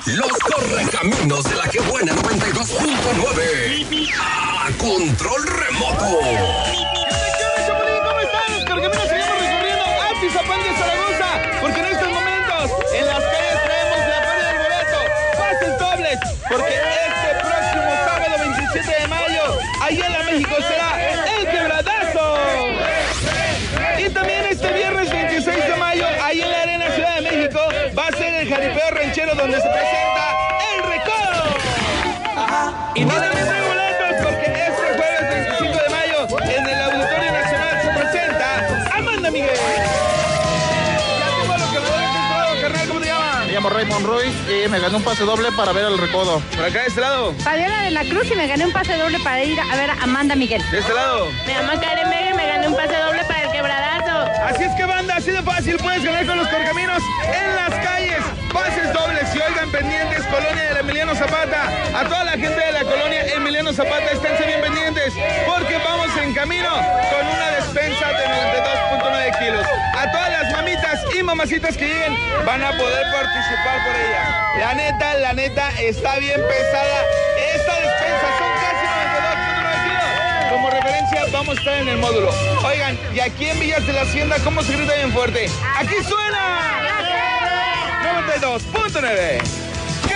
Los correcaminos de la que buena 92.9. A control remoto. ¿Cómo están? Los correcaminos seguimos recorriendo Atizapán de Zaragoza, porque en estos momentos en las calles traemos la feria del boleto, pases dobles, porque este próximo sábado 27 de mayo, allá en la México será el quebradazo. Y también este viernes 26 de mayo, ahí en la Arena Ciudad de México, va a ser el jaripeo ranchero donde se presenta el recodo. Y no deben ser boletos porque este jueves 25 de mayo en el Auditorio Nacional se presenta Amanda Miguel. Ya tengo lo que me voy a carnal, ¿cómo te llamas? Me llamo Raymond Ruiz y me gané un pase doble para ver el recodo. Por acá de este lado. Fabiola de la Cruz y me gané un pase doble para ir a ver a Amanda Miguel. De este lado. Me llamo Karen Vega y me gané un pase doble para el quebradazo. Así es que banda, así de fácil puedes ganar con los correcaminos en las calles. Pases dobles y oigan pendientes, Colonia del Emiliano Zapata. A toda la gente de la Colonia Emiliano Zapata, esténse bien pendientes porque vamos en camino con una despensa de 92.9 kilos. A todas las mamitas y mamacitas que lleguen van a poder participar por ella. La neta, está bien pesada. Esta despensa son casi 92.9 kilos. Como referencia, vamos a estar en el módulo. Oigan, y aquí en Villas de la Hacienda, ¿cómo se grita bien fuerte? ¡Aquí suena! 92.9.